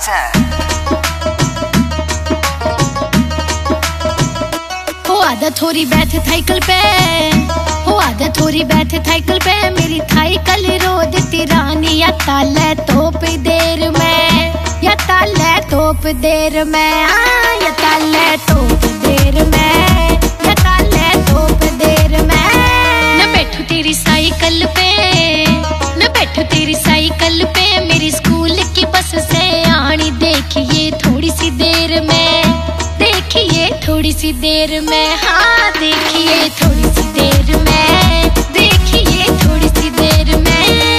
हो आदत थोड़ी बैठ साइकिल पे, हो आदत थोड़ी बैठ साइकिल पे, मेरी साइकिल रो देती रानी। या ताले तोप देर में, या ताले तोप देर में, या ताले तोप देर में, या ताले तोप देर में। मैं बैठू तेरी साइकिल पे, मैं बैठू तेरी साइकिल पे, मेरी स्कूल की बस से आनी। देखिए थोड़ी सी देर में, देखिए थोड़ी सी देर में, हाँ देखिए थोड़ी सी देर में, देखिए थोड़ी सी देर में।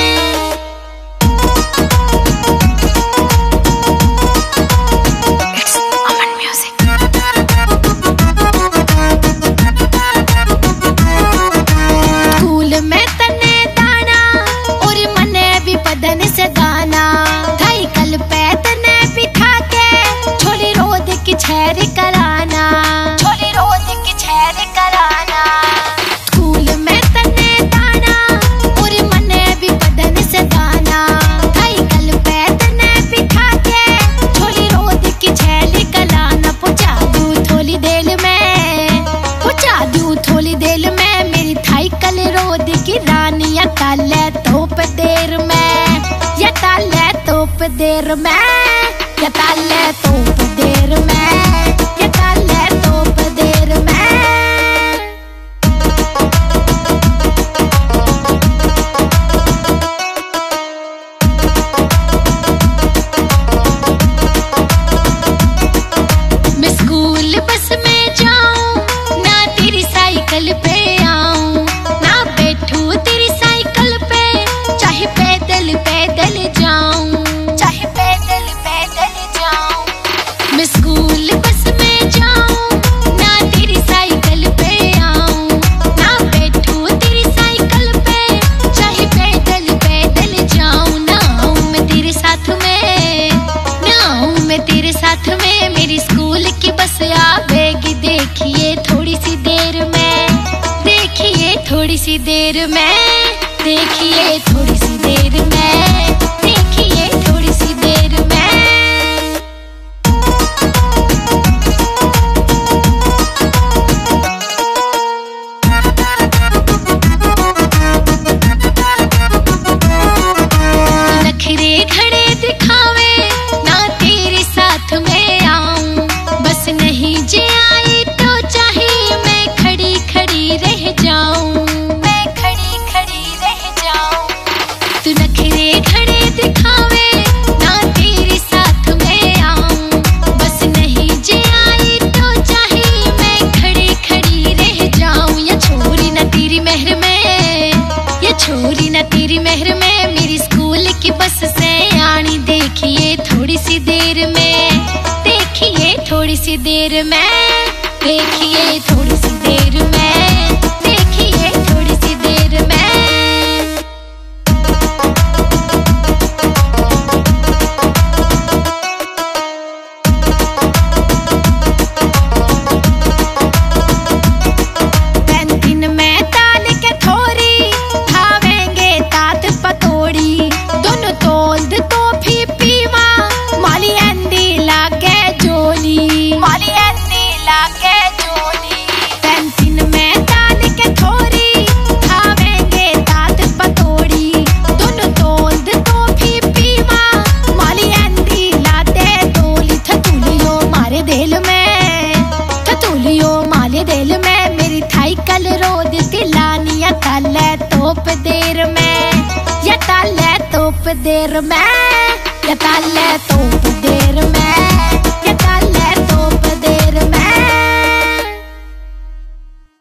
स्कूल में तने दाना और मने भी पदन से गाना, साइकिल पे तने बिठा के छोड़ी रोद की छेर कराना, छोड़ी रोद की छेर कराना। स्कूल में तने दाना और मने भी पदन से गाना, साइकिल पे तने बिठा के छोड़ी रोद की छेर कराना। पहुंचा दूं थोड़ी देर में, पहुंचा दूं थोड़ी देर में, मेरी साइकिल रोद की रानी। या ताले तोप देर में, या ताले तोप देर में, या ताले तोप देर में, या ताले तोप देर में। मैं स्कूल बस में जाऊं ना तेरी साइकिल पे आऊं, ना बैठूं तेरी साइकिल पे, चाहे पैदल पैदल जाऊं, चाहे पैदल पैदल जाऊं। मैं स्कूल बस में जाऊं ना तेरी साइकिल पे आऊं, ना बैठूं तेरी साइकिल पे, चाहे पैदल पैदल जाऊं। ना आऊं मैं तेरे साथ में, ना आऊं मैं तेरे साथ में, मेरी स्कूल की बस आवेगी। देखिए थोड़ी सी देर में, देखिए थोड़ी सी देर में, देखिए थोड़ी सी देर में, देखिए थोड़ी सी देर में। नखरे खड़े दिखावे ना तेरे साथ में आऊं, बस नहीं जे आई तो चाहे मैं खड़ी खड़ी रह जाऊं, मैं खड़ी खड़ी रह जाऊं। तू नखरे खड़े दिखावे ना तेरे साथ में आऊं, बस नहीं जे आई तो चाहे मैं खड़ी खड़ी रह जाऊं। या छोरी ना तेरी मेहर में, या छोरी ना तेरी मेहर में, मेरी स्कूल की बस से आनी। देखिए थोड़ी सी देर में, देखिए थोड़ी सी देर में, देखिए थोड़ी सी देर में, देखिए थोड़ी सी देर में। कैंटीन में ताल के थोड़ी खावेंगे तात पतोड़ी, दोनों तोल दे तो भी पीवा, माली एंडी लागे जोली, माली एंडी लागे जोली। कैंटीन में ताल के थोड़ी खावेंगे तात पतोड़ी, दोनों तोल दे तो भी पीवा, माली एंडी लाते तोली। थतुलियो मारे दिल में, थतुलियो मारे दिल में, मेरी साइकिल रोद तिलानी। या ताले तोप देर में, या ताले तोप देर में, या ताले तोप देर